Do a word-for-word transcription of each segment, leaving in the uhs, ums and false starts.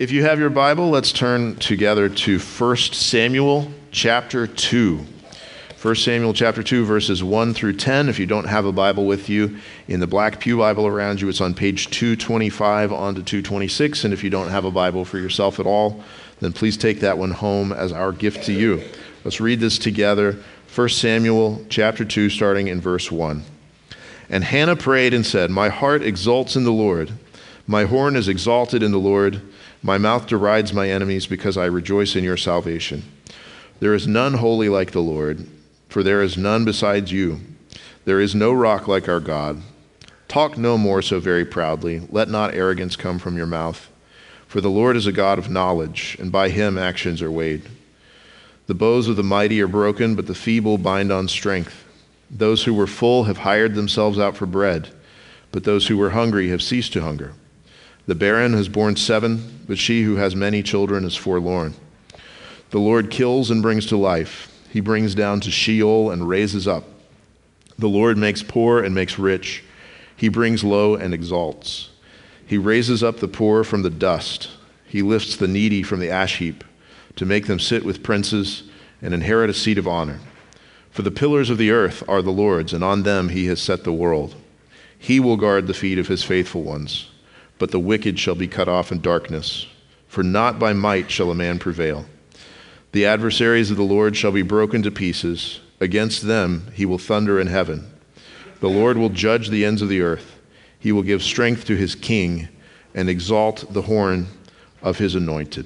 If you have your Bible, let's turn together to First Samuel chapter two. First Samuel chapter two, verses one through ten. If you don't have a Bible with you, in the Black Pew Bible around you, it's on page two twenty-five on to two twenty-six. And if you don't have a Bible for yourself at all, then please take that one home as our gift to you. Let's read this together. First Samuel chapter two, starting in verse one. And Hannah prayed and said, "My heart exults in the Lord. My horn is exalted in the Lord. My mouth derides my enemies because I rejoice in your salvation. There is none holy like the Lord, for there is none besides you. There is no rock like our God. Talk no more so very proudly. Let not arrogance come from your mouth. For the Lord is a God of knowledge, and by him actions are weighed. The bows of the mighty are broken, but the feeble bind on strength. Those who were full have hired themselves out for bread, but those who were hungry have ceased to hunger. The barren has borne seven, but she who has many children is forlorn. The Lord kills and brings to life. He brings down to Sheol and raises up. The Lord makes poor and makes rich. He brings low and exalts. He raises up the poor from the dust. He lifts the needy from the ash heap to make them sit with princes and inherit a seat of honor. For the pillars of the earth are the Lord's, and on them he has set the world. He will guard the feet of his faithful ones. But the wicked shall be cut off in darkness, for not by might shall a man prevail. The adversaries of the Lord shall be broken to pieces. Against them he will thunder in heaven. The Lord will judge the ends of the earth. He will give strength to his king and exalt the horn of his anointed.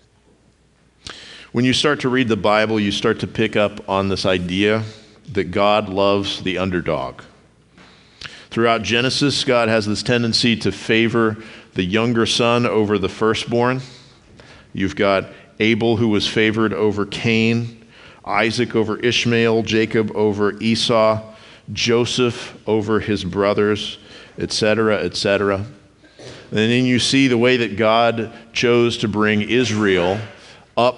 When you start to read the Bible, you start to pick up on this idea that God loves the underdog. Throughout Genesis, God has this tendency to favor the younger son over the firstborn. You've got Abel, who was favored over Cain, Isaac over Ishmael, Jacob over Esau, Joseph over his brothers, et cetera, et cetera. And then you see the way that God chose to bring Israel up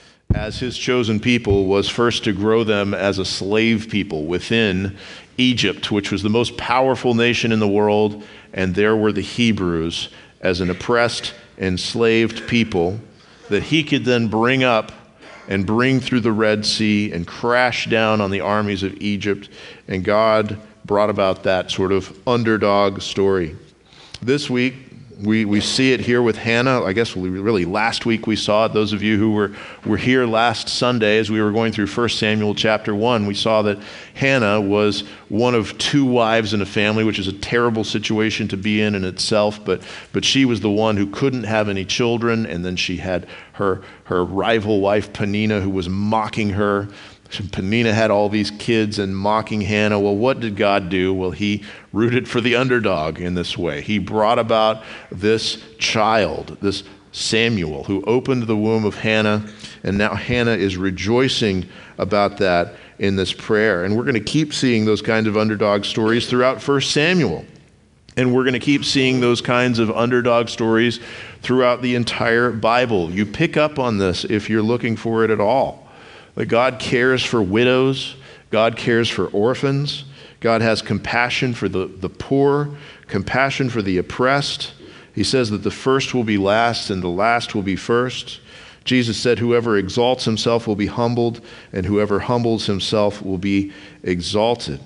as his chosen people was first to grow them as a slave people within Egypt, which was the most powerful nation in the world, and there were the Hebrews as an oppressed, enslaved people that he could then bring up and bring through the Red Sea and crash down on the armies of Egypt, and God brought about that sort of underdog story. This week, We we see it here with Hannah. I guess we really last week we saw it. Those of you who were, were here last Sunday as we were going through First Samuel chapter one, we saw that Hannah was one of two wives in a family, which is a terrible situation to be in in itself, but but she was the one who couldn't have any children, and then she had her, her rival wife Peninnah, who was mocking her. Peninnah had all these kids and mocking Hannah. Well, what did God do? Well, he rooted for the underdog in this way. He brought about this child, this Samuel, who opened the womb of Hannah, and now Hannah is rejoicing about that in this prayer. And we're going to keep seeing those kinds of underdog stories throughout First Samuel. And we're going to keep seeing those kinds of underdog stories throughout the entire Bible. You pick up on this if you're looking for it at all. That God cares for widows, God cares for orphans, God has compassion for the, the poor, compassion for the oppressed. He says that the first will be last and the last will be first. Jesus said, whoever exalts himself will be humbled, and whoever humbles himself will be exalted.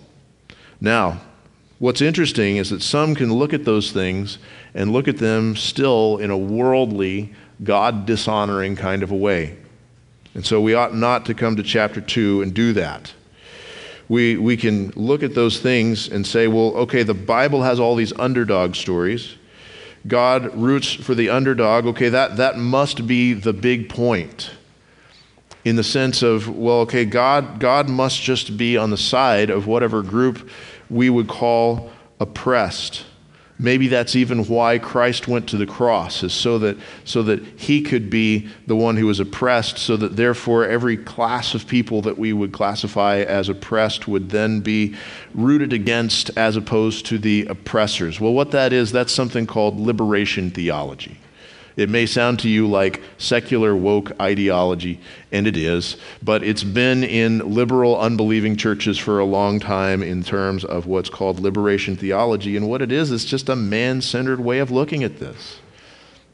Now, what's interesting is that some can look at those things and look at them still in a worldly, God-dishonoring kind of a way. And so we ought not to come to chapter two and do that. We we can look at those things and say, well, okay, the Bible has all these underdog stories. God roots for the underdog. Okay, that, that must be the big point. In the sense of, well, okay, God, God must just be on the side of whatever group we would call oppressed. Maybe that's even why Christ went to the cross, is so that so that he could be the one who was oppressed, so that therefore every class of people that we would classify as oppressed would then be rooted against as opposed to the oppressors. Well, what that is, that's something called liberation theology. It may sound to you like secular woke ideology, and it is, but it's been in liberal, unbelieving churches for a long time in terms of what's called liberation theology. And what it is, is just a man-centered way of looking at this.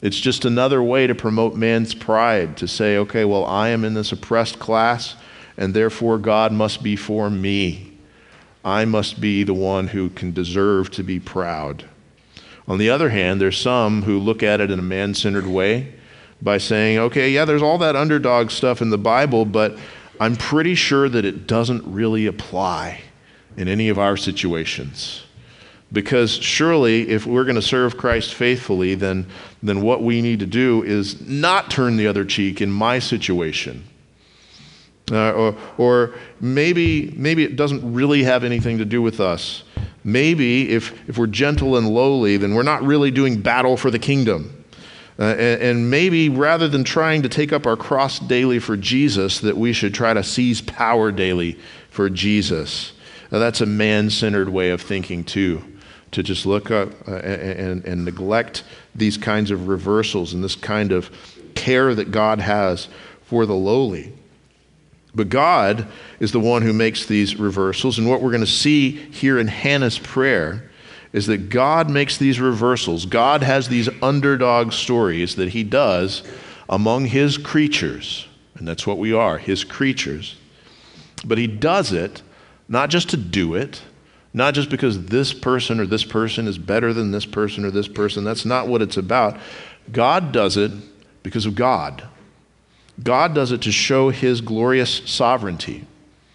It's just another way to promote man's pride, to say, okay, well, I am in this oppressed class, and therefore God must be for me. I must be the one who can deserve to be proud. On the other hand, there's some who look at it in a man-centered way by saying, okay, yeah, there's all that underdog stuff in the Bible, but I'm pretty sure that it doesn't really apply in any of our situations. Because surely if we're going to serve Christ faithfully, then, then what we need to do is not turn the other cheek in my situation. Uh, or or maybe, maybe it doesn't really have anything to do with us. Maybe if, if we're gentle and lowly, then we're not really doing battle for the kingdom. Uh, and, and maybe rather than trying to take up our cross daily for Jesus, that we should try to seize power daily for Jesus. Now, that's a man-centered way of thinking too, to just look up uh, and, and neglect these kinds of reversals and this kind of care that God has for the lowly. But God is the one who makes these reversals, and what we're going to see here in Hannah's prayer is that God makes these reversals. God has these underdog stories that he does among his creatures, and that's what we are, his creatures. But he does it not just to do it, not just because this person or this person is better than this person or this person. That's not what it's about. God does it because of God. God does it to show his glorious sovereignty.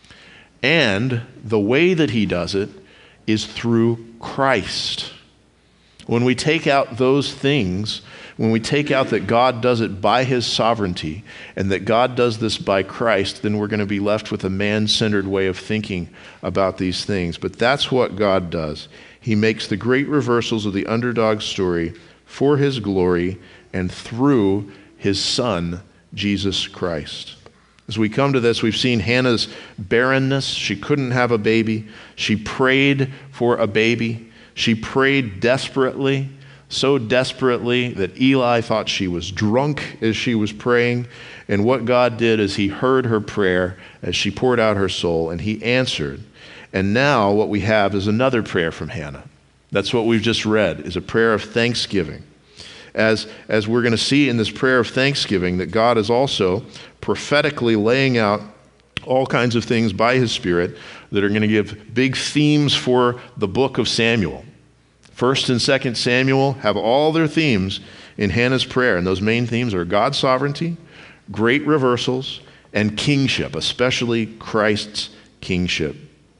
And the way that he does it is through Christ. When we take out those things, when we take out that God does it by his sovereignty and that God does this by Christ, then we're going to be left with a man-centered way of thinking about these things. But that's what God does. He makes the great reversals of the underdog story for his glory and through his Son, Jesus Christ. As we come to this, we've seen Hannah's barrenness. She couldn't have a baby. She prayed for a baby. She prayed desperately, so desperately that Eli thought she was drunk as she was praying. And what God did is he heard her prayer as she poured out her soul, and he answered. And now what we have is another prayer from Hannah. That's what we've just read, is a prayer of thanksgiving. As, as we're going to see in this prayer of thanksgiving, that God is also prophetically laying out all kinds of things by his Spirit that are going to give big themes for the book of Samuel. First and Second Samuel have all their themes in Hannah's prayer, and those main themes are God's sovereignty, great reversals, and kingship, especially Christ's kingship.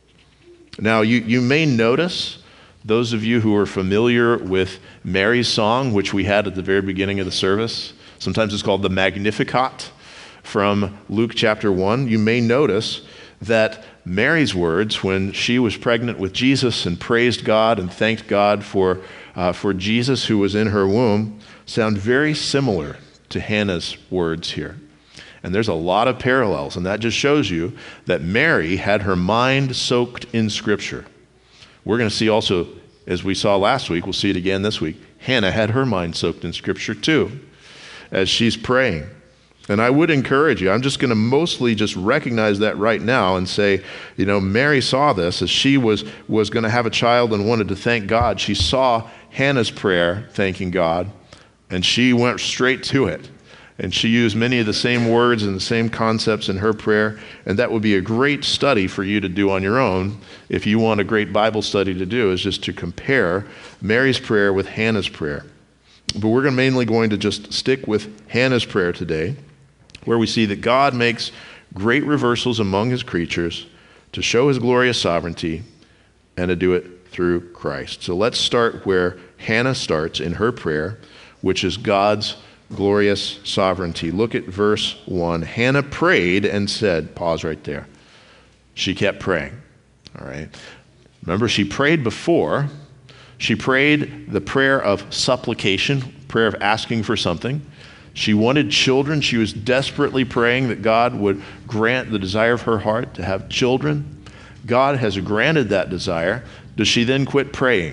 Now, you, you may notice, those of you who are familiar with Mary's song, which we had at the very beginning of the service, sometimes it's called the Magnificat from Luke chapter one, you may notice that Mary's words when she was pregnant with Jesus and praised God and thanked God for, uh, for Jesus who was in her womb sound very similar to Hannah's words here. And there's a lot of parallels, and that just shows you that Mary had her mind soaked in Scripture. We're going to see also, as we saw last week, we'll see it again this week, Hannah had her mind soaked in Scripture too, as she's praying. And I would encourage you, I'm just going to mostly just recognize that right now and say, you know, Mary saw this as she was, was going to have a child and wanted to thank God. She saw Hannah's prayer thanking God, and she went straight to it. And she used many of the same words and the same concepts in her prayer, and that would be a great study for you to do on your own if you want a great Bible study to do, is just to compare Mary's prayer with Hannah's prayer. But we're mainly going to just stick with Hannah's prayer today, where we see that God makes great reversals among his creatures to show his glorious sovereignty and to do it through Christ. So let's start where Hannah starts in her prayer, which is God's glorious sovereignty. Look at verse one. Hannah prayed and said, pause right there. She kept praying. All right. Remember, she prayed before. She prayed the prayer of supplication, prayer of asking for something. She wanted children. She was desperately praying that God would grant the desire of her heart to have children. God has granted that desire. Does she then quit praying?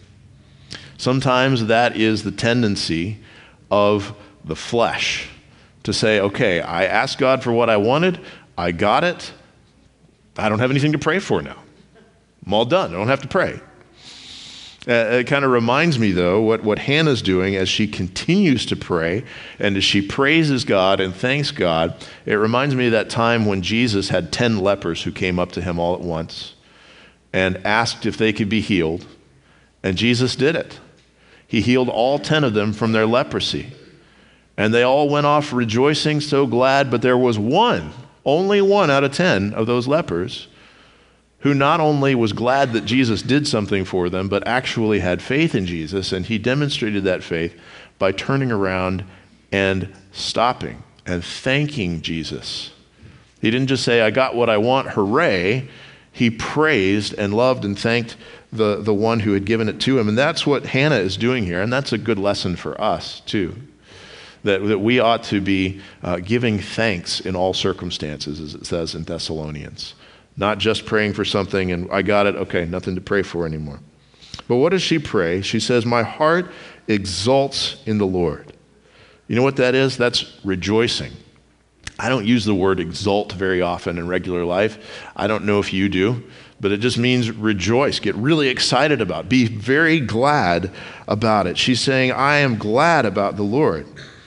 Sometimes that is the tendency of the flesh to say, okay, I asked God for what I wanted. I got it. I don't have anything to pray for now. I'm all done. I don't have to pray. Uh, it kind of reminds me, though, what, what Hannah's doing as she continues to pray and as she praises God and thanks God. It reminds me of that time when Jesus had ten lepers who came up to him all at once and asked if they could be healed. And Jesus did it. He healed all ten of them from their leprosy. And they all went off rejoicing, so glad, but there was one, only one out of ten of those lepers who not only was glad that Jesus did something for them, but actually had faith in Jesus, and he demonstrated that faith by turning around and stopping and thanking Jesus. He didn't just say, I got what I want, hooray. He praised and loved and thanked the, the one who had given it to him. And that's what Hannah is doing here, and that's a good lesson for us, too. That, that we ought to be uh, giving thanks in all circumstances, as it says in Thessalonians. Not just praying for something and I got it, okay, nothing to pray for anymore. But what does she pray? She says, my heart exalts in the Lord. You know what that is? That's rejoicing. I don't use the word exalt very often in regular life. I don't know if you do, but it just means rejoice, get really excited about, be very glad about it. She's saying, I am glad about the Lord.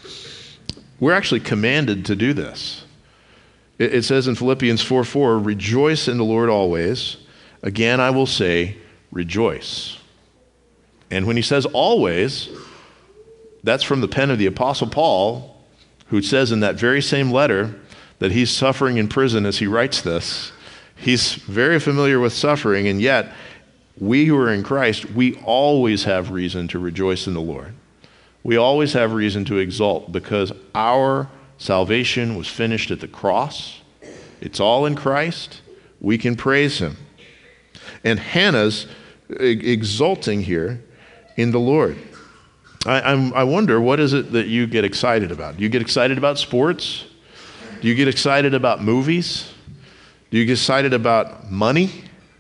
We're actually commanded to do this. It says in Philippians four four, rejoice in the Lord always. Again, I will say, rejoice. And when he says always, that's from the pen of the Apostle Paul, who says in that very same letter that he's suffering in prison as he writes this. He's very familiar with suffering, and yet we who are in Christ, we always have reason to rejoice in the Lord. We always have reason to exult because our salvation was finished at the cross. It's all in Christ. We can praise him. And Hannah's exulting here in the Lord. I, I'm, I wonder, what is it that you get excited about? Do you get excited about sports? Do you get excited about movies? Do you get excited about money?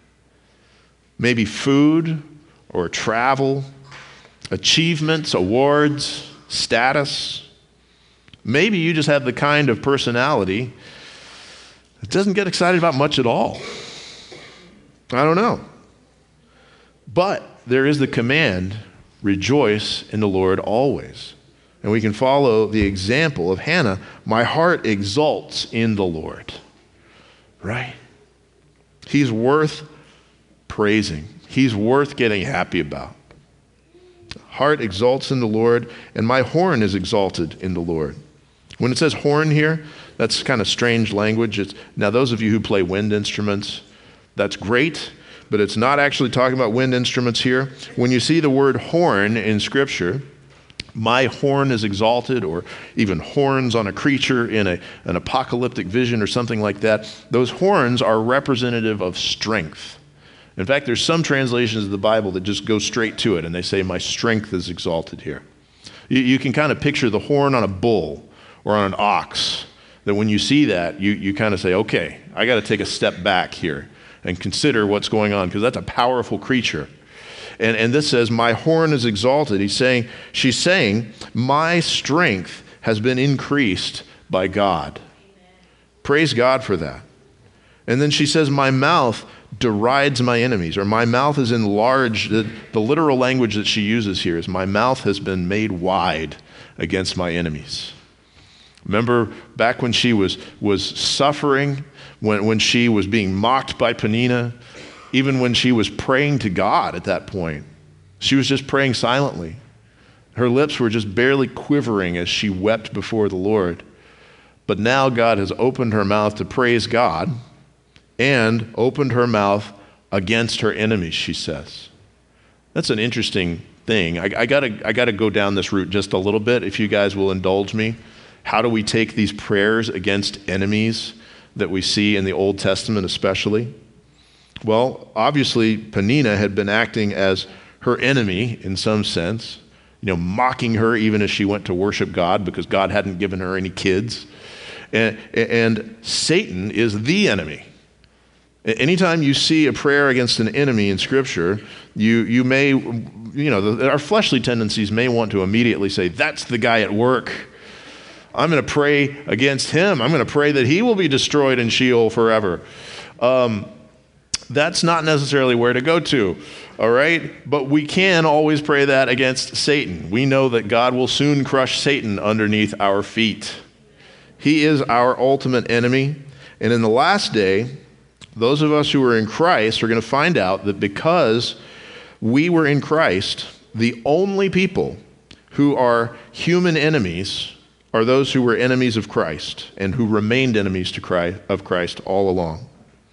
Maybe food or travel, achievements, awards, status? Maybe you just have the kind of personality that doesn't get excited about much at all. I don't know. But there is the command, rejoice in the Lord always. And we can follow the example of Hannah. My heart exults in the Lord. Right? He's worth praising. He's worth getting happy about. Heart exalts in the Lord, and my horn is exalted in the Lord. When it says horn here, that's kind of strange language. It's, now, those of you who play wind instruments, that's great, but it's not actually talking about wind instruments here. When you see the word horn in Scripture, my horn is exalted, or even horns on a creature in a, an apocalyptic vision or something like that, those horns are representative of strength. In fact, there's some translations of the Bible that just go straight to it, and they say, my strength is exalted here. You, you can kind of picture the horn on a bull or on an ox, that when you see that, you, you kind of say, okay, I got to take a step back here and consider what's going on, because that's a powerful creature. And, and this says, my horn is exalted. He's saying, she's saying, my strength has been increased by God. Praise God for that. And then she says, my mouth derides my enemies, or my mouth is enlarged. The, the literal language that she uses here is, my mouth has been made wide against my enemies. Remember back when she was, was suffering, when, when she was being mocked by Peninnah, even when she was praying to God at that point, she was just praying silently. Her lips were just barely quivering as she wept before the Lord. But now God has opened her mouth to praise God and opened her mouth against her enemies, she says. That's an interesting thing. I, I gotta, I gotta go down this route just a little bit, if you guys will indulge me. How do we take these prayers against enemies that we see in the Old Testament especially? Well, obviously, Peninnah had been acting as her enemy in some sense, you know, mocking her even as she went to worship God because God hadn't given her any kids. And, and Satan is the enemy. Anytime you see a prayer against an enemy in Scripture, you you may, you know, the, our fleshly tendencies may want to immediately say, that's the guy at work. I'm going to pray against him. I'm going to pray that he will be destroyed in Sheol forever. Um, that's not necessarily where to go to. All right? But we can always pray that against Satan. We know that God will soon crush Satan underneath our feet. He is our ultimate enemy. And in the last day, those of us who are in Christ are going to find out that because we were in Christ, the only people who are human enemies are those who were enemies of Christ and who remained enemies to Christ, of Christ all along.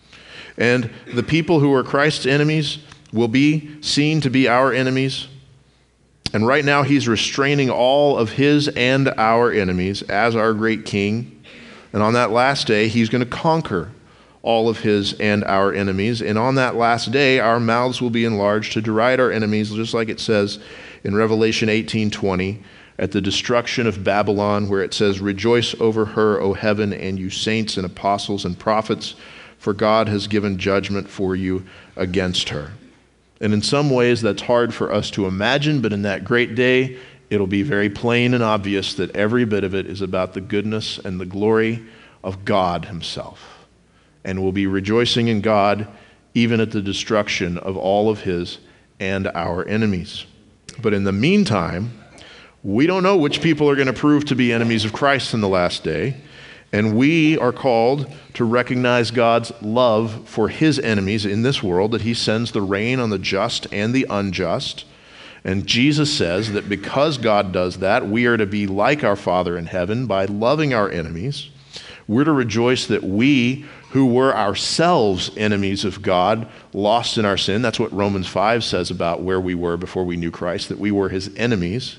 And the people who are Christ's enemies will be seen to be our enemies. And right now he's restraining all of his and our enemies as our great king. And on that last day, he's going to conquer all of his and our enemies. And on that last day, our mouths will be enlarged to deride our enemies, just like it says in Revelation eighteen twenty, at the destruction of Babylon, where it says, "Rejoice over her, O heaven, and you saints and apostles and prophets, for God has given judgment for you against her." And in some ways, that's hard for us to imagine, but in that great day, it'll be very plain and obvious that every bit of it is about the goodness and the glory of God himself. And we'll be rejoicing in God even at the destruction of all of his and our enemies. But in the meantime, we don't know which people are going to prove to be enemies of Christ in the last day. And we are called to recognize God's love for his enemies in this world, that he sends the rain on the just and the unjust. And Jesus says that because God does that, we are to be like our Father in heaven by loving our enemies. We're to rejoice that we, who were ourselves enemies of God, lost in our sin. That's what Romans five says about where we were before we knew Christ, that we were his enemies.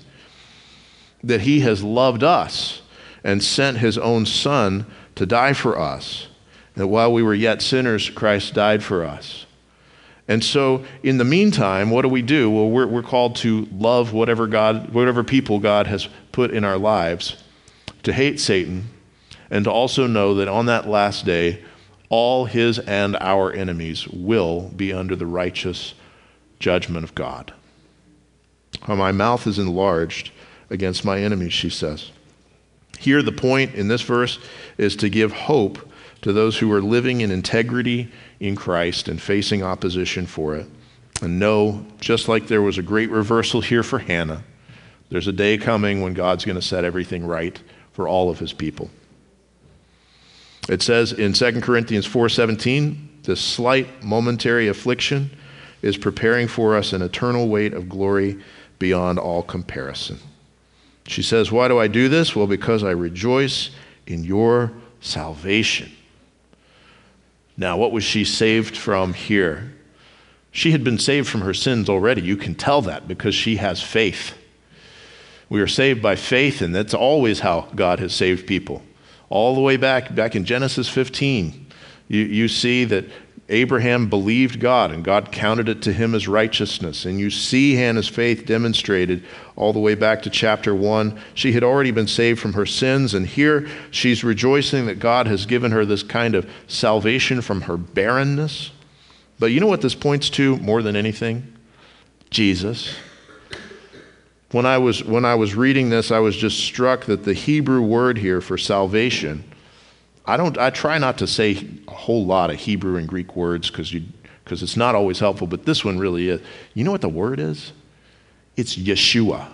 That he has loved us and sent his own Son to die for us. That while we were yet sinners, Christ died for us. And so in the meantime, what do we do? Well, we're, we're called to love whatever God, whatever people God has put in our lives, to hate Satan, and to also know that on that last day, all his and our enemies will be under the righteous judgment of God. How my mouth is enlarged against my enemies, she says. Here, the point in this verse is to give hope to those who are living in integrity in Christ and facing opposition for it. And know, just like there was a great reversal here for Hannah, there's a day coming when God's going to set everything right for all of his people. It says in Second Corinthians four seventeen, this slight momentary affliction is preparing for us an eternal weight of glory beyond all comparison. She says, why do I do this? Well, because I rejoice in your salvation. Now, what was she saved from here? She had been saved from her sins already. You can tell that because she has faith. We are saved by faith, and that's always how God has saved people. All the way back, back in Genesis fifteen, you, you see that Abraham believed God, and God counted it to him as righteousness. And you see Hannah's faith demonstrated all the way back to chapter one. She had already been saved from her sins, and here she's rejoicing that God has given her this kind of salvation from her barrenness. But you know what this points to more than anything? Jesus. When I was, when I was reading this, I was just struck that the Hebrew word here for salvation, I don't. I try not to say a whole lot of Hebrew and Greek words because you because it's not always helpful, but this one really is. You know what the word is? It's Yeshua.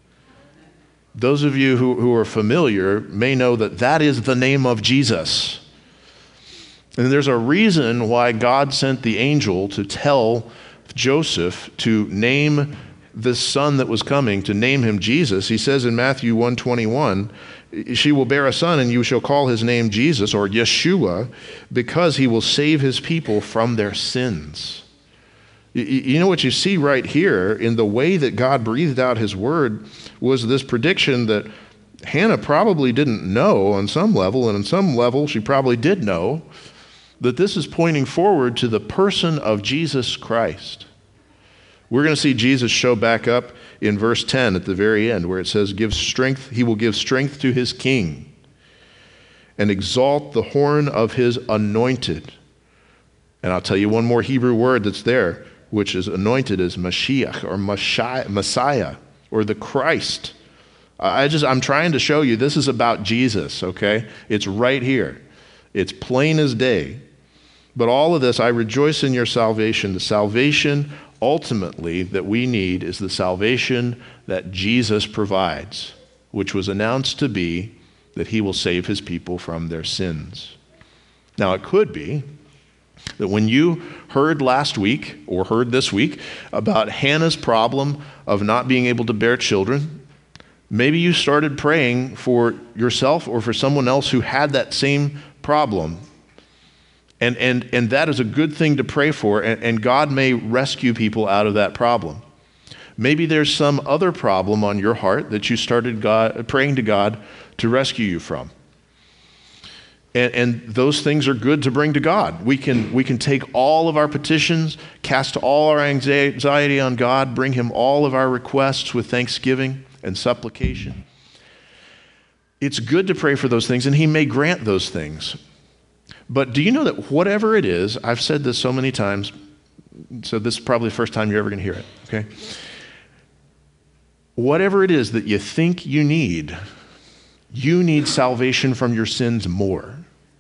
Those of you who, who are familiar may know that that is the name of Jesus. And there's a reason why God sent the angel to tell Joseph to name this son that was coming, to name him Jesus. He says in Matthew one twenty-one, she will bear a son and you shall call his name Jesus, or Yeshua, because he will save his people from their sins. You know what you see right here in the way that God breathed out his word was this prediction that Hannah probably didn't know on some level, and on some level she probably did know, that this is pointing forward to the person of Jesus Christ. We're going to see Jesus show back up in verse ten at the very end, where it says, "Give strength, he will give strength to his king and exalt the horn of his anointed." And I'll tell you one more Hebrew word that's there, which is anointed as Mashiach or Messiah or the Christ. I just, I'm trying to show you this is about Jesus, okay? It's right here. It's plain as day. But all of this, I rejoice in your salvation, the salvation ultimately that we need is the salvation that Jesus provides, which was announced to be that he will save his people from their sins. Now, it could be that when you heard last week or heard this week about Hannah's problem of not being able to bear children, maybe you started praying for yourself or for someone else who had that same problem. And, and, and that is a good thing to pray for, and, and God may rescue people out of that problem. Maybe there's some other problem on your heart that you started God, praying to God to rescue you from. And, and those things are good to bring to God. We can, we can take all of our petitions, cast all our anxiety on God, bring him all of our requests with thanksgiving and supplication. It's good to pray for those things, and he may grant those things. But do you know that whatever it is, I've said this so many times, so this is probably the first time you're ever going to hear it, okay? Whatever it is that you think you need, you need salvation from your sins more.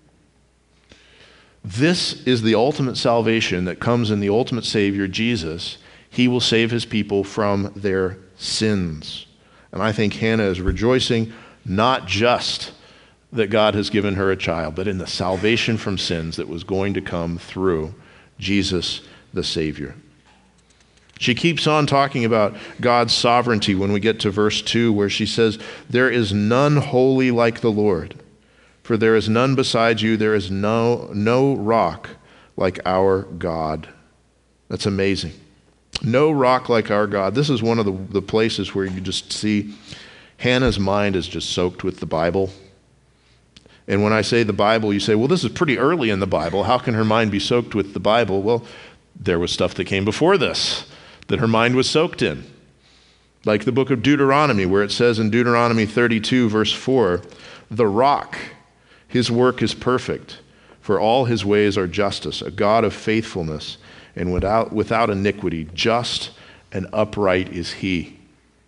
This is the ultimate salvation that comes in the ultimate Savior, Jesus. He will save his people from their sins. And I think Hannah is rejoicing not just that God has given her a child, but in the salvation from sins that was going to come through Jesus the Savior. She keeps on talking about God's sovereignty when we get to verse two, where she says, "There is none holy like the Lord, for there is none beside you, there is no, no rock like our God." That's amazing. No rock like our God. This is one of the, the places where you just see Hannah's mind is just soaked with the Bible. And when I say the Bible, you say, well, this is pretty early in the Bible. How can her mind be soaked with the Bible? Well, there was stuff that came before this that her mind was soaked in. Like the book of Deuteronomy, where it says in Deuteronomy thirty-two, verse four, "The rock, his work is perfect, for all his ways are justice, a God of faithfulness, and without, without iniquity, just and upright is he."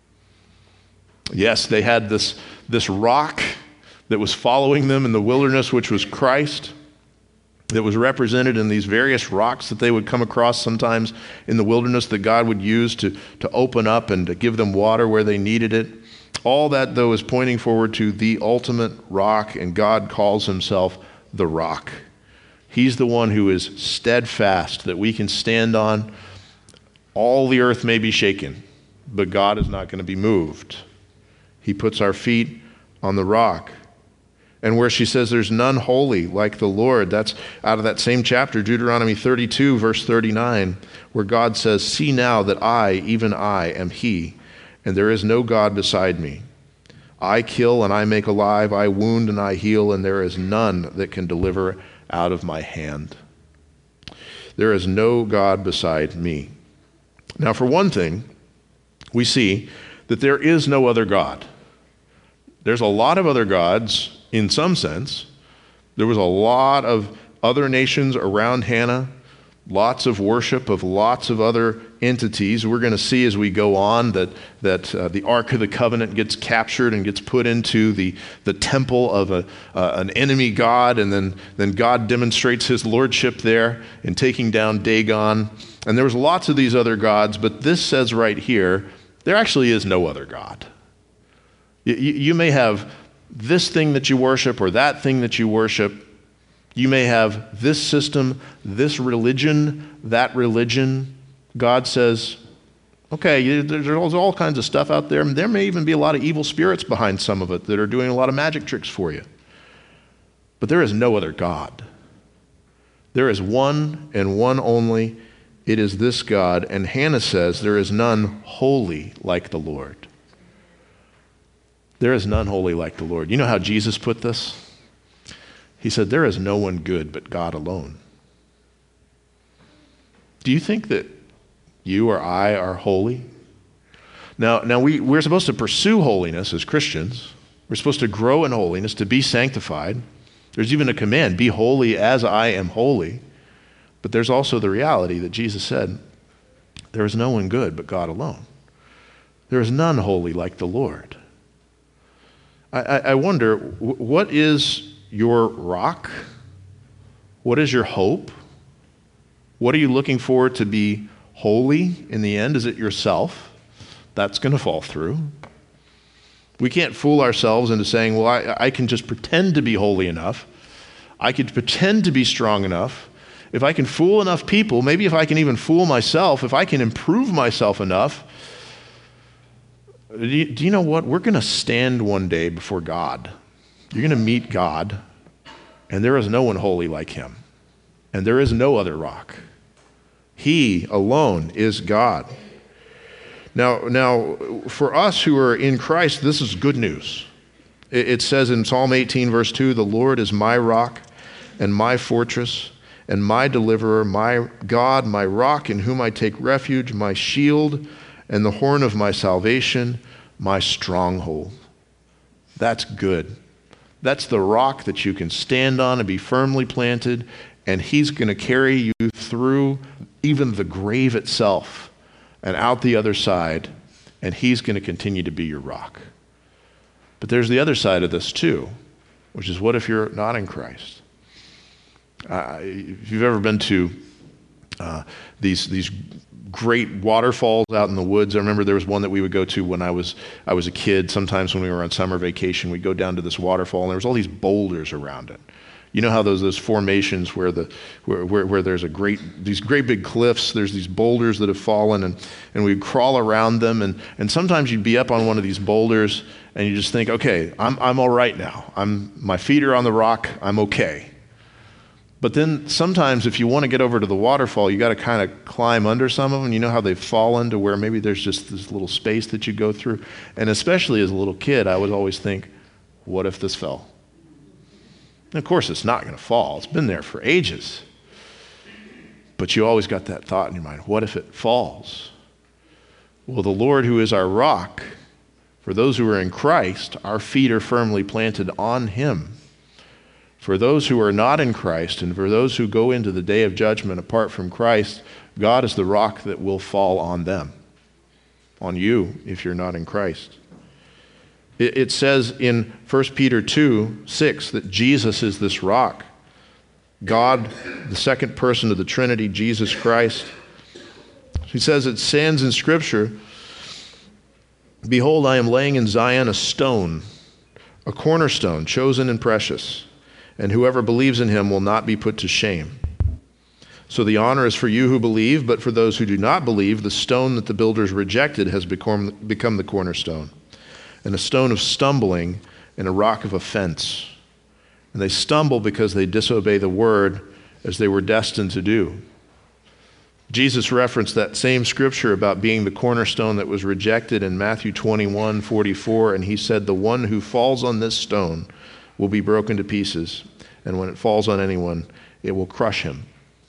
Yes, they had this, this rock that was following them in the wilderness, which was Christ, that was represented in these various rocks that they would come across sometimes in the wilderness that God would use to, to open up and to give them water where they needed it. All that, though, is pointing forward to the ultimate rock, and God calls himself the rock. He's the one who is steadfast, that we can stand on. All the earth may be shaken, but God is not going to be moved. He puts our feet on the rock. And where she says there's none holy like the Lord, that's out of that same chapter, Deuteronomy thirty-two, verse thirty-nine, where God says, "See now that I, even I, am he, and there is no God beside me. I kill and I make alive, I wound and I heal, and there is none that can deliver out of my hand. There is no God beside me." Now, for one thing, we see that there is no other God. There's a lot of other gods. In some sense, there was a lot of other nations around Hannah, lots of worship of lots of other entities. We're going to see as we go on that, that uh, the Ark of the Covenant gets captured and gets put into the, the temple of a, uh, an enemy god, and then, then God demonstrates his lordship there in taking down Dagon. And there was lots of these other gods, but this says right here, there actually is no other God. You, you may have this thing that you worship or that thing that you worship. You may have this system, this religion, that religion. God says, okay, there's all kinds of stuff out there. There may even be a lot of evil spirits behind some of it that are doing a lot of magic tricks for you. But there is no other God. There is one and one only. It is this God. And Hannah says, there is none holy like the Lord. There is none holy like the Lord. You know how Jesus put this? He said, there is no one good but God alone. Do you think that you or I are holy? Now, now we, we're supposed to pursue holiness as Christians. We're supposed to grow in holiness, to be sanctified. There's even a command, be holy as I am holy. But there's also the reality that Jesus said, there is no one good but God alone. There is none holy like the Lord. I, I wonder, what is your rock? What is your hope? What are you looking for to be holy in the end? Is it yourself? That's going to fall through. We can't fool ourselves into saying, well, I, I can just pretend to be holy enough. I could pretend to be strong enough. If I can fool enough people, maybe if I can even fool myself, if I can improve myself enough, do you, do you know what? We're going to stand one day before God. You're going to meet God, and there is no one holy like him, and there is no other rock. He alone is God. Now, now, for us who are in Christ, this is good news. It, it says in Psalm eighteen, verse two, "The Lord is my rock and my fortress and my deliverer, my God, my rock in whom I take refuge, my shield and the horn of my salvation, my stronghold." That's good. That's the rock that you can stand on and be firmly planted, and he's going to carry you through even the grave itself and out the other side, and he's going to continue to be your rock. But there's the other side of this too, which is, what if you're not in Christ? Uh, if you've ever been to uh, these these great waterfalls out in the woods, I remember there was one that we would go to when I was I was a kid. Sometimes when we were on summer vacation, we'd go down to this waterfall, and there was all these boulders around it. You know how those those formations where the where, where where there's a great these great big cliffs, there's these boulders that have fallen, and and we'd crawl around them, and and sometimes you'd be up on one of these boulders and you just think, okay, I'm I'm all right now. I'm my feet are on the rock, I'm okay. But then sometimes if you want to get over to the waterfall, you got to kind of climb under some of them. You know how they've fallen to where maybe there's just this little space that you go through. And especially as a little kid, I would always think, what if this fell? And of course, it's not going to fall. It's been there for ages. But you always got that thought in your mind, what if it falls? Well, the Lord who is our rock, for those who are in Christ, our feet are firmly planted on him. For those who are not in Christ, and for those who go into the day of judgment apart from Christ, God is the rock that will fall on them, on you if you're not in Christ. It, it says in First Peter two, six that Jesus is this rock. God, the second person of the Trinity, Jesus Christ. He says it stands in Scripture, "Behold, I am laying in Zion a stone, a cornerstone, chosen and precious. And whoever believes in him will not be put to shame. So the honor is for you who believe, but for those who do not believe, the stone that the builders rejected has become, become the cornerstone, and a stone of stumbling and a rock of offense. And they stumble because they disobey the word as they were destined to do." Jesus referenced that same scripture about being the cornerstone that was rejected in Matthew twenty-one forty-four, and he said, "The one who falls on this stone will be broken to pieces, and when it falls on anyone, it will crush him."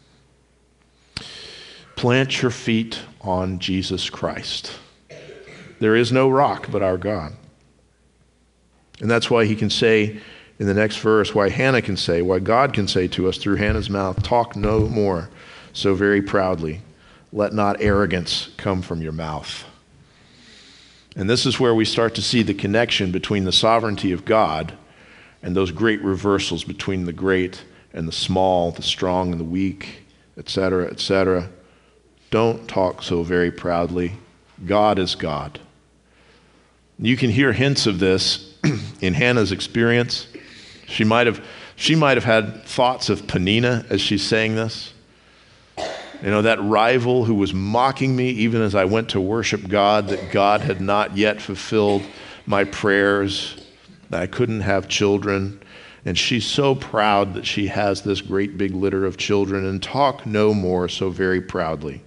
Plant your feet on Jesus Christ. There is no rock but our God. And that's why he can say in the next verse, why Hannah can say, why God can say to us through Hannah's mouth, "Talk no more so very proudly. Let not arrogance come from your mouth." And this is where we start to see the connection between the sovereignty of God and those great reversals between the great and the small, the strong and the weak, et cetera, et cetera. Don't talk so very proudly. God is God. You can hear hints of this in Hannah's experience. She might have, she might have had thoughts of Peninnah as she's saying this. You know, that rival who was mocking me even as I went to worship God, that God had not yet fulfilled my prayers, that I couldn't have children, and she's so proud that she has this great big litter of children, and talk no more so very proudly.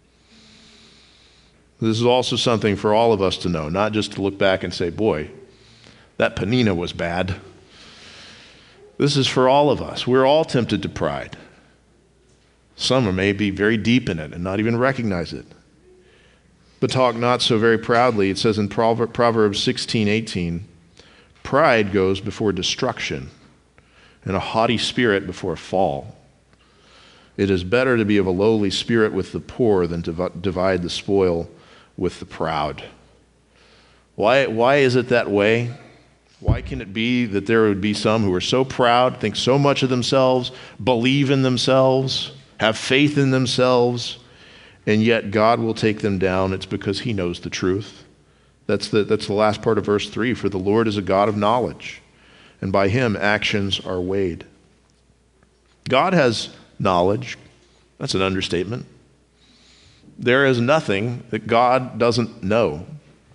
This is also something for all of us to know, not just to look back and say, boy, that Peninnah was bad. This is for all of us. We're all tempted to pride. Some may be very deep in it and not even recognize it. But talk not so very proudly. It says in Proverbs sixteen eighteen, "Pride goes before destruction, and a haughty spirit before a fall. It is better to be of a lowly spirit with the poor than to divide the spoil with the proud." Why, why is it that way? Why can it be that there would be some who are so proud, think so much of themselves, believe in themselves, have faith in themselves, and yet God will take them down. It's because he knows the truth. That's the, that's the last part of verse three. For the Lord is a God of knowledge, and by him actions are weighed. God has knowledge. That's an understatement. There is nothing that God doesn't know.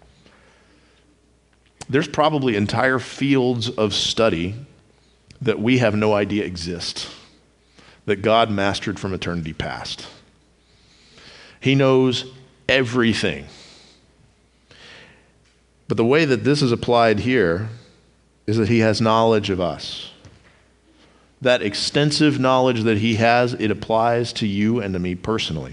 There's probably entire fields of study that we have no idea exist, that God mastered from eternity past. He knows everything. But the way that this is applied here is that he has knowledge of us. That extensive knowledge that he has, it applies to you and to me personally.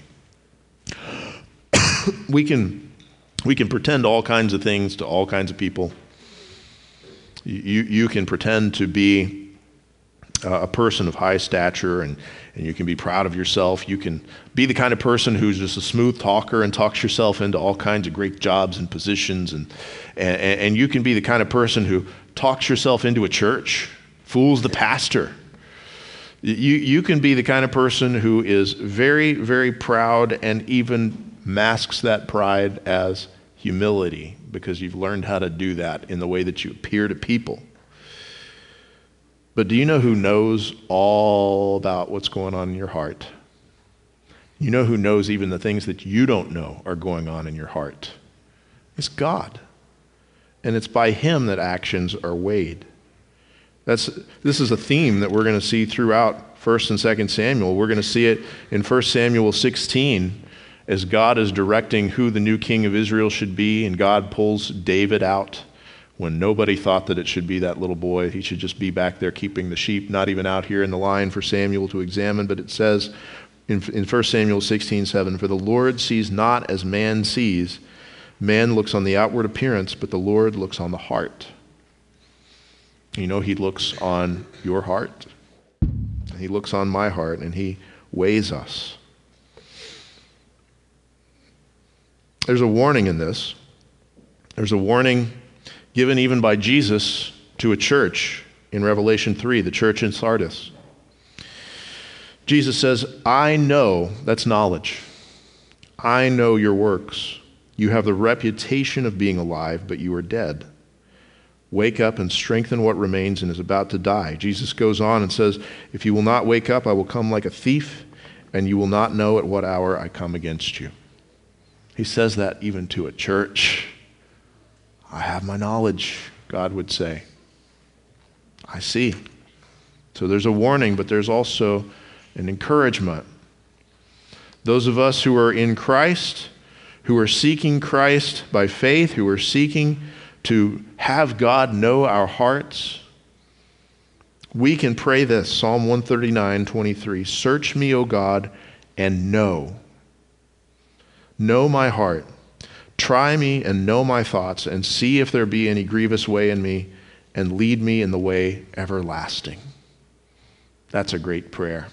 we can we can pretend all kinds of things to all kinds of people. You, you can pretend to be uh, a person of high stature, and, and you can be proud of yourself. You can be the kind of person who's just a smooth talker and talks yourself into all kinds of great jobs and positions. And, and, and you can be the kind of person who talks yourself into a church, fools the pastor. You, you can be the kind of person who is very, very proud and even masks that pride as humility, because you've learned how to do that in the way that you appear to people. But do you know who knows all about what's going on in your heart? You know who knows even the things that you don't know are going on in your heart? It's God. And it's by him that actions are weighed. That's, this is a theme that we're going to see throughout First and Second Samuel. We're going to see it in First Samuel sixteen as God is directing who the new king of Israel should be, and God pulls David out when nobody thought that it should be that little boy. He should just be back there keeping the sheep, not even out here in the line for Samuel to examine. But it says in, in First Samuel sixteen seven, "For the Lord sees not as man sees. Man looks on the outward appearance, but the Lord looks on the heart." You know, he looks on your heart. He looks on my heart, and he weighs us. There's a warning in this. There's a warning given even by Jesus to a church in Revelation three, the church in Sardis. Jesus says, "I know," that's knowledge, "I know your works. You have the reputation of being alive, but you are dead. Wake up and strengthen what remains and is about to die." Jesus goes on and says, "If you will not wake up, I will come like a thief, and you will not know at what hour I come against you." He says that even to a church. I have my knowledge, God would say. I see. So there's a warning, but there's also an encouragement. Those of us who are in Christ, who are seeking Christ by faith, who are seeking to have God know our hearts, we can pray this, Psalm one thirty-nine twenty-three, "Search me, O God, and know. Know my heart. Try me and know my thoughts, and see if there be any grievous way in me, and lead me in the way everlasting." That's a great prayer.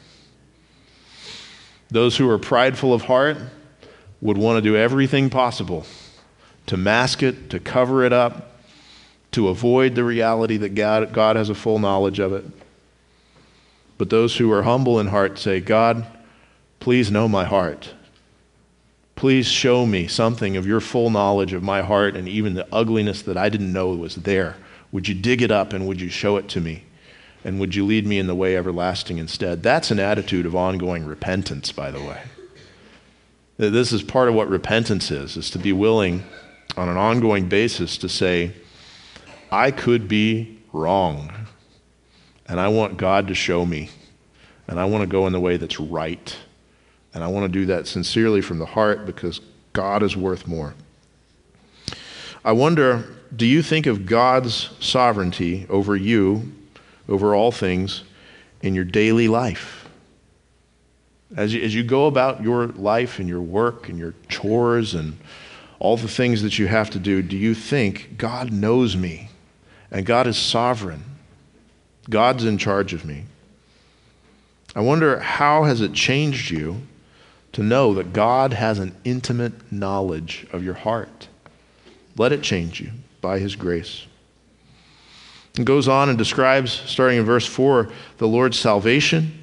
Those who are prideful of heart would want to do everything possible to mask it, to cover it up, to avoid the reality that God, God has a full knowledge of it. But those who are humble in heart say, "God, please know my heart. Please show me something of your full knowledge of my heart and even the ugliness that I didn't know was there. Would you dig it up and would you show it to me? And would you lead me in the way everlasting instead?" That's an attitude of ongoing repentance, by the way. This is part of what repentance is, is to be willing on an ongoing basis to say, I could be wrong, and I want God to show me, and I want to go in the way that's right. And I want to do that sincerely from the heart because God is worth more. I wonder, do you think of God's sovereignty over you, over all things, in your daily life? As you, as you go about your life and your work and your chores and all the things that you have to do, do you think God knows me and God is sovereign? God's in charge of me. I wonder, how has it changed you to know that God has an intimate knowledge of your heart? Let it change you by his grace. It goes on and describes, starting in verse four, the Lord's salvation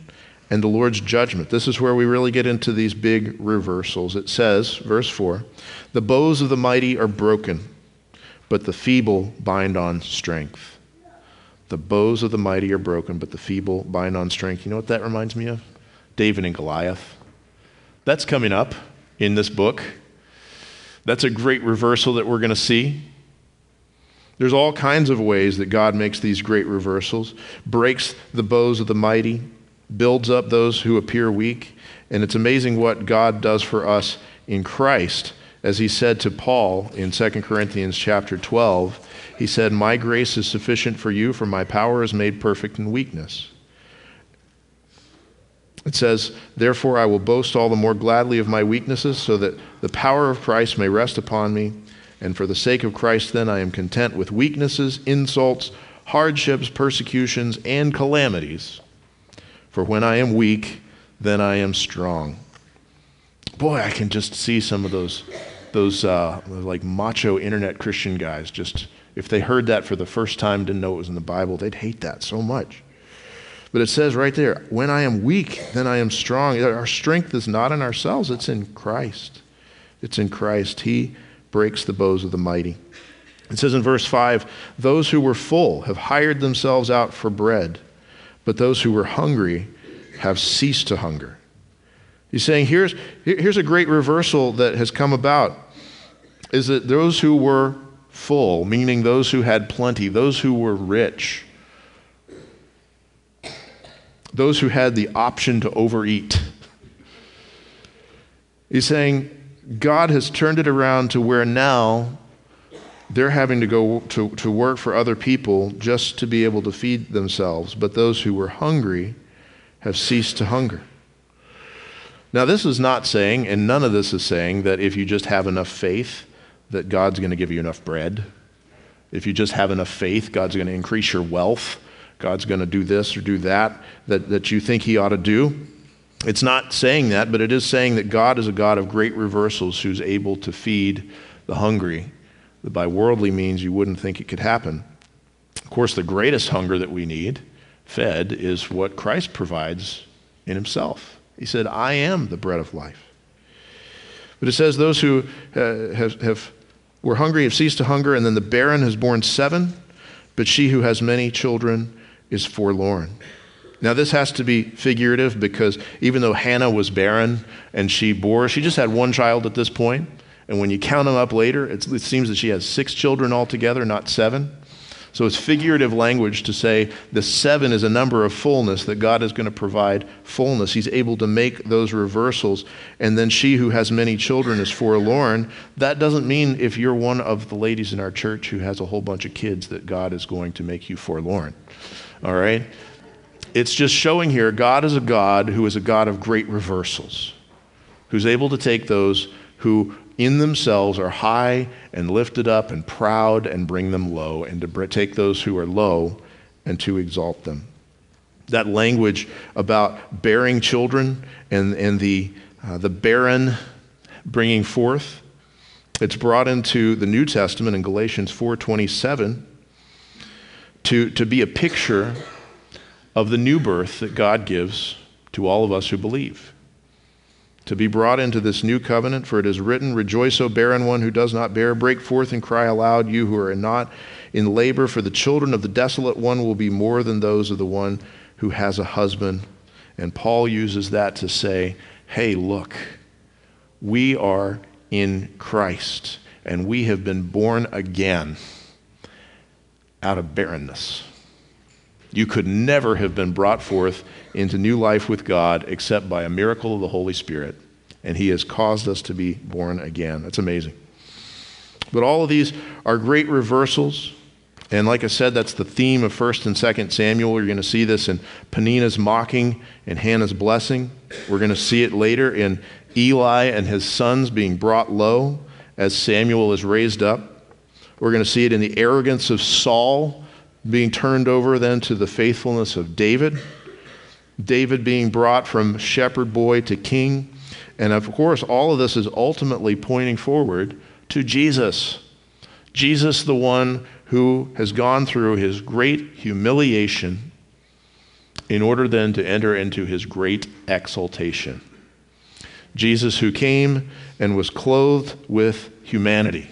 and the Lord's judgment. This is where we really get into these big reversals. It says, verse four, the bows of the mighty are broken, but the feeble bind on strength. The bows of the mighty are broken, but the feeble bind on strength. You know what that reminds me of? David and Goliath. That's coming up in this book. That's a great reversal that we're going to see. There's all kinds of ways that God makes these great reversals, breaks the bows of the mighty, builds up those who appear weak, and it's amazing what God does for us in Christ. As he said to Paul in Second Corinthians chapter twelve, he said, my grace is sufficient for you, for my power is made perfect in weakness. It says, therefore I will boast all the more gladly of my weaknesses, so that the power of Christ may rest upon me. And for the sake of Christ, then, I am content with weaknesses, insults, hardships, persecutions, and calamities. For when I am weak, then I am strong. Boy, I can just see some of those, those uh, like macho internet Christian guys. Just if they heard that for the first time, didn't know it was in the Bible, they'd hate that so much. But it says right there, when I am weak, then I am strong. Our strength is not in ourselves, it's in Christ. It's in Christ. He breaks the bows of the mighty. It says in verse five, those who were full have hired themselves out for bread, but those who were hungry have ceased to hunger. He's saying here's, here's a great reversal that has come about, is that those who were full, meaning those who had plenty, those who were rich, those who had the option to overeat. He's saying God has turned it around to where now they're having to go to, to work for other people just to be able to feed themselves. But those who were hungry have ceased to hunger. Now this is not saying, and none of this is saying, that if you just have enough faith, that God's going to give you enough bread. If you just have enough faith, God's going to increase your wealth. God's going to do this or do that, that, that you think he ought to do. It's not saying that, but it is saying that God is a God of great reversals who's able to feed the hungry. That by worldly means you wouldn't think it could happen. Of course, the greatest hunger that we need fed is what Christ provides in himself. He said, I am the bread of life. But it says those who uh, have, have were hungry have ceased to hunger, and then the barren has borne seven, but she who has many children is forlorn. Now this has to be figurative, because even though Hannah was barren and she bore, she just had one child at this point. And when you count them up later, it's, it seems that she has six children altogether, not seven. So it's figurative language to say the seven is a number of fullness, that God is going to provide fullness. He's able to make those reversals. And then she who has many children is forlorn. That doesn't mean if you're one of the ladies in our church who has a whole bunch of kids that God is going to make you forlorn. All right? It's just showing here God is a God who is a God of great reversals, who's able to take those who in themselves are high and lifted up and proud and bring them low, and to take those who are low and to exalt them. That language about bearing children and, and the, uh, the barren bringing forth, it's brought into the New Testament in Galatians four twenty-seven to, to be a picture of the new birth that God gives to all of us who believe. To be brought into this new covenant, for it is written, rejoice, O barren one who does not bear, break forth and cry aloud, you who are not in labor, for the children of the desolate one will be more than those of the one who has a husband. And Paul uses that to say, hey, look, we are in Christ, and we have been born again out of barrenness. You could never have been brought forth into new life with God except by a miracle of the Holy Spirit, and he has caused us to be born again. That's amazing. But all of these are great reversals, and like I said, that's the theme of First and Second Samuel. You're going to see this in Peninnah's mocking and Hannah's blessing. We're going to see it later in Eli and his sons being brought low as Samuel is raised up. We're going to see it in the arrogance of Saul being turned over then to the faithfulness of David. David being brought from shepherd boy to king. And of course, all of this is ultimately pointing forward to Jesus. Jesus, the one who has gone through his great humiliation in order then to enter into his great exaltation. Jesus, who came and was clothed with humanity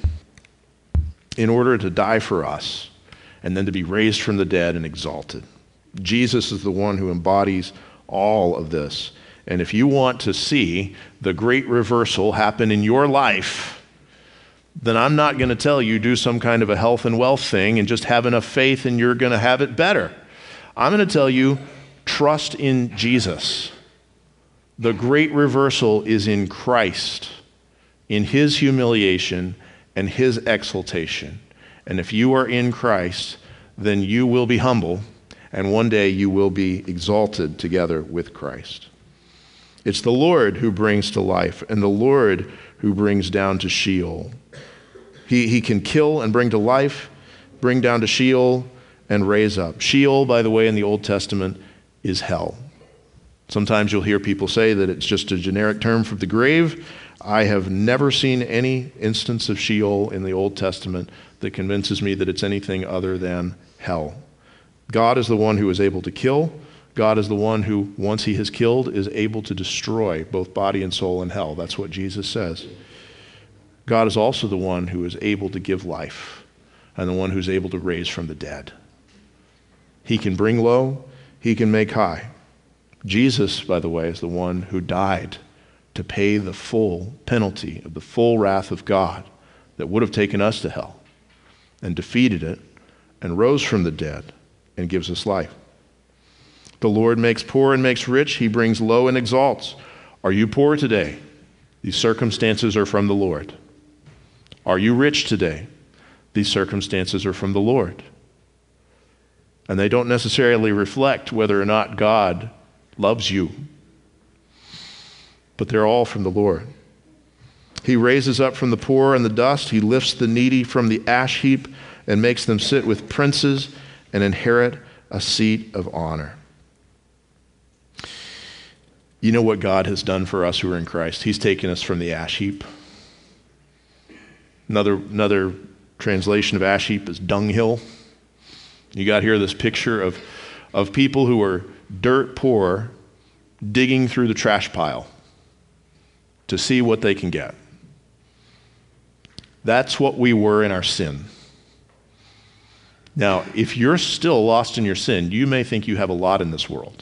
in order to die for us and then to be raised from the dead and exalted. Jesus is the one who embodies all of this. And if you want to see the great reversal happen in your life, then I'm not going to tell you do some kind of a health and wealth thing and just have enough faith and you're going to have it better. I'm going to tell you, trust in Jesus. The great reversal is in Christ, in his humiliation and his exaltation. And if you are in Christ, then you will be humble, and one day you will be exalted together with Christ. It's the Lord who brings to life, and the Lord who brings down to Sheol. He, he can kill and bring to life, bring down to Sheol, and raise up. Sheol, by the way, in the Old Testament, is hell. Sometimes you'll hear people say that it's just a generic term for the grave. I have never seen any instance of Sheol in the Old Testament that convinces me that it's anything other than hell. God is the one who is able to kill. God is the one who, once he has killed, is able to destroy both body and soul in hell. That's what Jesus says. God is also the one who is able to give life and the one who's able to raise from the dead. He can bring low, he can make high. Jesus, by the way, is the one who died to pay the full penalty of the full wrath of God that would have taken us to hell, and defeated it, and rose from the dead, and gives us life. The Lord makes poor and makes rich. He brings low and exalts. Are you poor today? These circumstances are from the Lord. Are you rich today? These circumstances are from the Lord. And they don't necessarily reflect whether or not God loves you, but they're all from the Lord. He raises up from the poor and the dust. He lifts the needy from the ash heap and makes them sit with princes and inherit a seat of honor. You know what God has done for us who are in Christ? He's taken us from the ash heap. Another, another translation of ash heap is dunghill. You got here this picture of, of people who are dirt poor digging through the trash pile to see what they can get. That's what we were in our sin. Now, if you're still lost in your sin, you may think you have a lot in this world,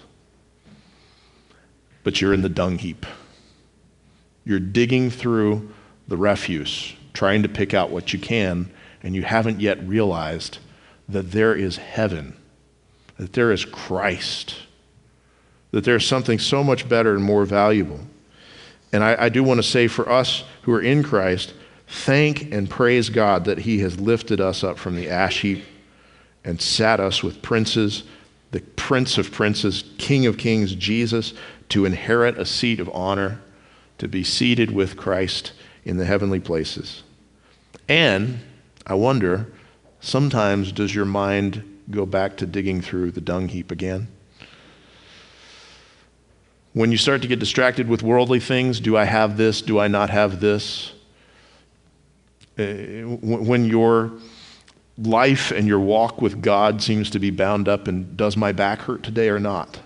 but you're in the dung heap. You're digging through the refuse, trying to pick out what you can, and you haven't yet realized that there is heaven, that there is Christ, that there's something so much better and more valuable. And I, I do want to say for us who are in Christ, thank and praise God that he has lifted us up from the ash heap and sat us with princes, the Prince of Princes, King of Kings, Jesus, to inherit a seat of honor, to be seated with Christ in the heavenly places. And I wonder, sometimes does your mind go back to digging through the dung heap again? When you start to get distracted with worldly things, do I have this? Do I not have this? Uh, when your life and your walk with God seems to be bound up in, does my back hurt today or not?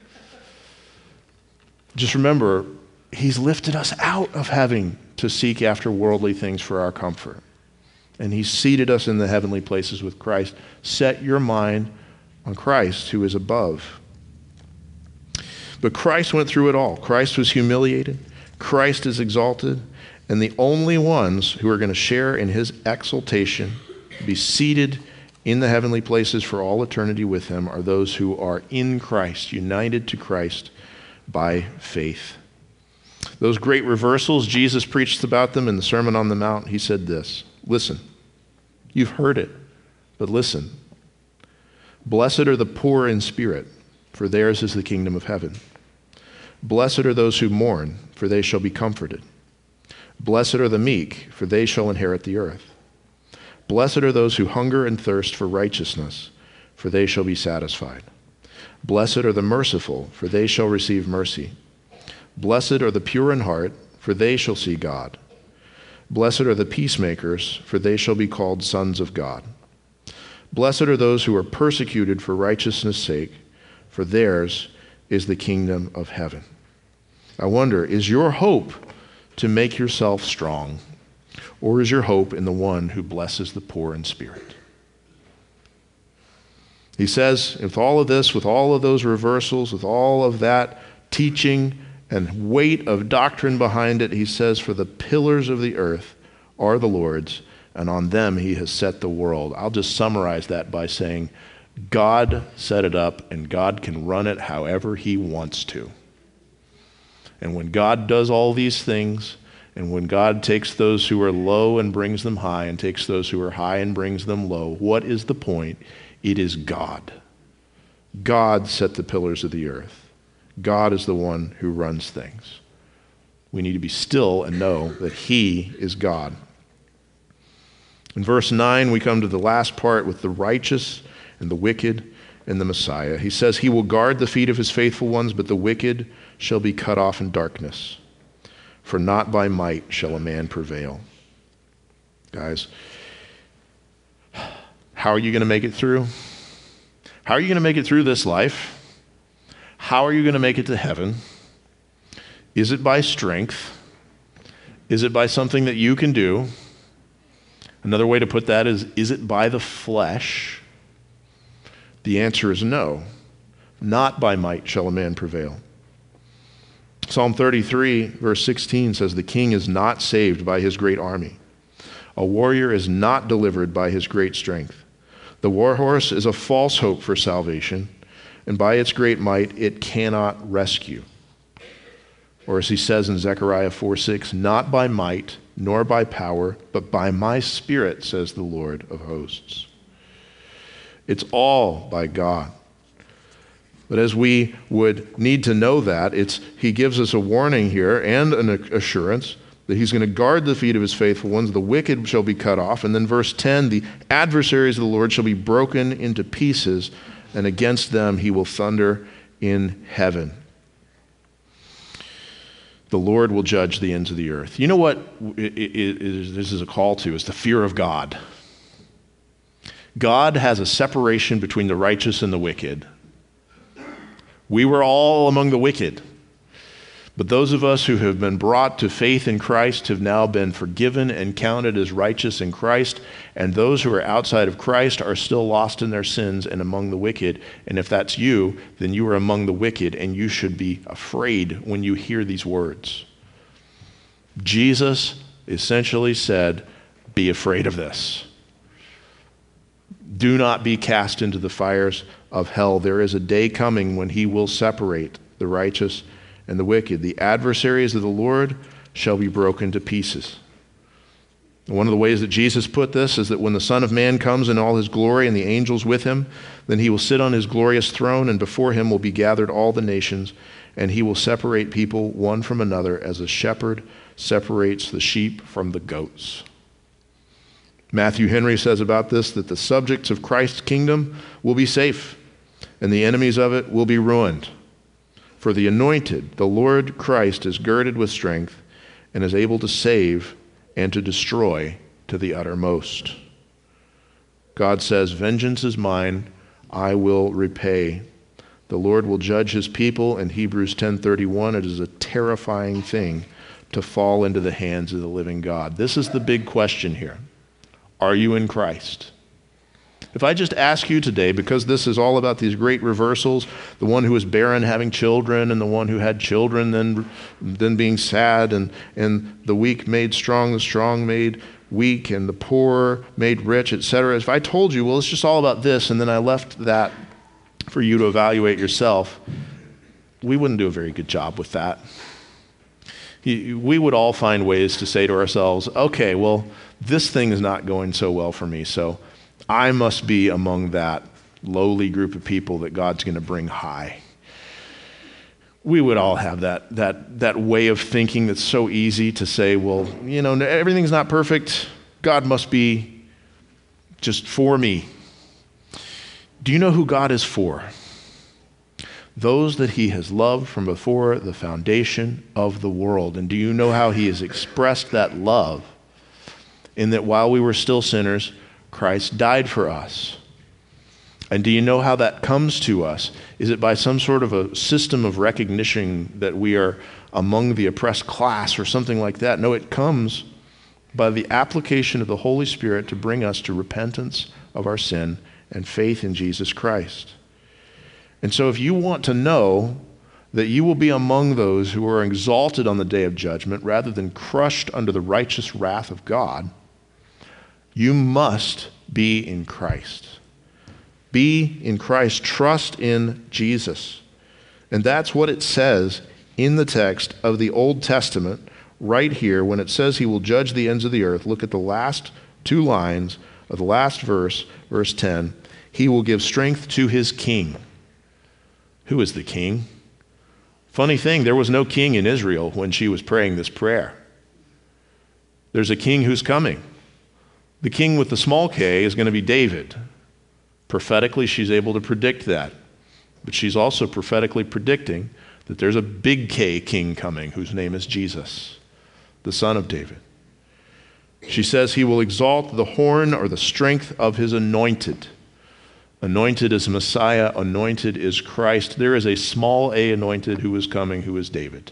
Just remember, he's lifted us out of having to seek after worldly things for our comfort. And he's seated us in the heavenly places with Christ. Set your mind on Christ, who is above. But Christ went through it all. Christ was humiliated. Christ is exalted. And the only ones who are going to share in his exaltation, be seated in the heavenly places for all eternity with him, are those who are in Christ, united to Christ by faith. Those great reversals, Jesus preached about them in the Sermon on the Mount. He said this, listen, you've heard it, but listen. Blessed are the poor in spirit, for theirs is the kingdom of heaven. Blessed are those who mourn, for they shall be comforted. Blessed are the meek, for they shall inherit the earth. Blessed are those who hunger and thirst for righteousness, for they shall be satisfied. Blessed are the merciful, for they shall receive mercy. Blessed are the pure in heart, for they shall see God. Blessed are the peacemakers, for they shall be called sons of God. Blessed are those who are persecuted for righteousness' sake, for theirs is the kingdom of heaven. I wonder, is your hope to make yourself strong, or is your hope in the one who blesses the poor in spirit? He says, with all of this, with all of those reversals, with all of that teaching and weight of doctrine behind it, he says, for the pillars of the earth are the Lord's, and on them he has set the world. I'll just summarize that by saying, God set it up, and God can run it however he wants to. And when God does all these things, and when God takes those who are low and brings them high, and takes those who are high and brings them low, what is the point? It is God. God set the pillars of the earth. God is the one who runs things. We need to be still and know that he is God. In verse nine, we come to the last part with the righteous and the wicked and the Messiah. He says, he will guard the feet of his faithful ones, but the wicked shall be cut off in darkness. For not by might shall a man prevail. Guys, how are you going to make it through? How are you going to make it through this life? How are you going to make it to heaven? Is it by strength? Is it by something that you can do? Another way to put that is, is it by the flesh? The answer is no. Not by might shall a man prevail. Psalm thirty-three, verse sixteen says, the king is not saved by his great army. A warrior is not delivered by his great strength. The war horse is a false hope for salvation, and by its great might it cannot rescue. Or as he says in Zechariah four six, not by might nor by power, but by my spirit, says the Lord of hosts. It's all by God. But as we would need to know that, it's he gives us a warning here and an assurance that he's going to guard the feet of his faithful ones. The wicked shall be cut off. And then verse ten, the adversaries of the Lord shall be broken into pieces, and against them he will thunder in heaven. The Lord will judge the ends of the earth. You know what it, it, it, this is a call to, is the fear of God. God has a separation between the righteous and the wicked. We were all among the wicked. But those of us who have been brought to faith in Christ have now been forgiven and counted as righteous in Christ. And those who are outside of Christ are still lost in their sins and among the wicked. And if that's you, then you are among the wicked, and you should be afraid when you hear these words. Jesus essentially said, be afraid of this. Do not be cast into the fires of hell. There is a day coming when he will separate the righteous and the wicked. The adversaries of the Lord shall be broken to pieces. One of the ways that Jesus put this is that when the Son of Man comes in all his glory and the angels with him, then he will sit on his glorious throne, and before him will be gathered all the nations, and he will separate people one from another as a shepherd separates the sheep from the goats. Matthew Henry says about this that the subjects of Christ's kingdom will be safe, and the enemies of it will be ruined. For the anointed, the Lord Christ, is girded with strength and is able to save and to destroy to the uttermost. God says, vengeance is mine, I will repay. The Lord will judge his people. In Hebrews ten thirty-one, it is a terrifying thing to fall into the hands of the living God. This is the big question here. Are you in Christ? If I just ask you today, because this is all about these great reversals, the one who was barren having children, and the one who had children then, then being sad, and, and the weak made strong, the strong made weak, and the poor made rich, et cetera. If I told you, well, it's just all about this, and then I left that for you to evaluate yourself, we wouldn't do a very good job with that. We would all find ways to say to ourselves, okay, well, this thing is not going so well for me, so I must be among that lowly group of people that God's going to bring high. We would all have that, that, that way of thinking that's so easy to say, well, you know, everything's not perfect. God must be just for me. Do you know who God is for? Those that he has loved from before the foundation of the world. And do you know how he has expressed that love? In that while we were still sinners, Christ died for us. And do you know how that comes to us? Is it by some sort of a system of recognition that we are among the oppressed class or something like that? No, it comes by the application of the Holy Spirit to bring us to repentance of our sin and faith in Jesus Christ. And so if you want to know that you will be among those who are exalted on the day of judgment rather than crushed under the righteous wrath of God, you must be in Christ. Be in Christ. Trust in Jesus. And that's what it says in the text of the Old Testament right here when it says he will judge the ends of the earth. Look at the last two lines of the last verse, verse ten. He will give strength to his king. Who is the king? Funny thing, there was no king in Israel when she was praying this prayer. There's a king who's coming. The king with the small k is going to be David. Prophetically, she's able to predict that. But she's also prophetically predicting that there's a big K king coming whose name is Jesus, the son of David. She says he will exalt the horn or the strength of his anointed. Anointed is Messiah, anointed is Christ. There is a small a anointed who is coming, who is David.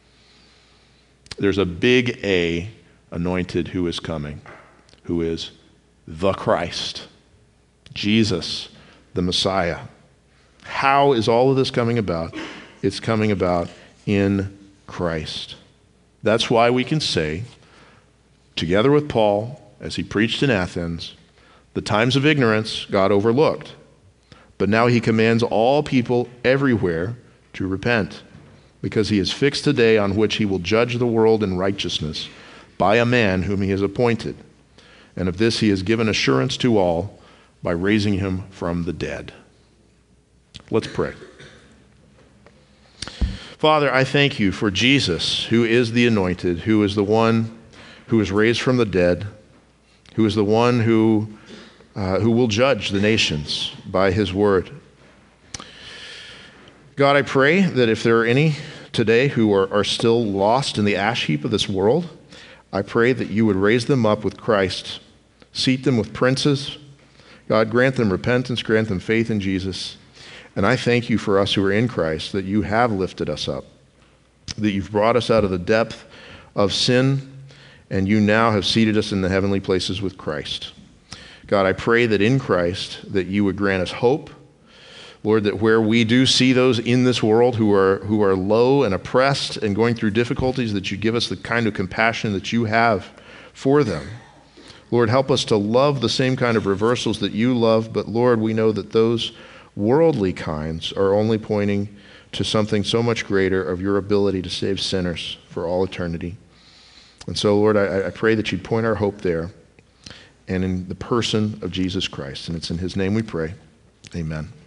There's a big A anointed who is coming, who is the Christ, Jesus, the Messiah. How is all of this coming about? It's coming about in Christ. That's why we can say, together with Paul, as he preached in Athens, the times of ignorance God overlooked, but now he commands all people everywhere to repent, because he has fixed a day on which he will judge the world in righteousness by a man whom he has appointed. And of this he has given assurance to all by raising him from the dead. Let's pray. Father, I thank you for Jesus, who is the anointed, who is the one who is raised from the dead, who is the one who, uh, who will judge the nations by his word. God, I pray that if there are any today who are, are still lost in the ash heap of this world, I pray that you would raise them up with Christ, seat them with princes. God, grant them repentance, grant them faith in Jesus. And I thank you for us who are in Christ, that you have lifted us up, that you've brought us out of the depth of sin, and you now have seated us in the heavenly places with Christ. God, I pray that in Christ, that you would grant us hope. Lord, that where we do see those in this world who are who are low and oppressed and going through difficulties, that you give us the kind of compassion that you have for them. Lord, help us to love the same kind of reversals that you love, but Lord, we know that those worldly kinds are only pointing to something so much greater of your ability to save sinners for all eternity. And so, Lord, I, I pray that you'd point our hope there and in the person of Jesus Christ. And it's in his name we pray. Amen.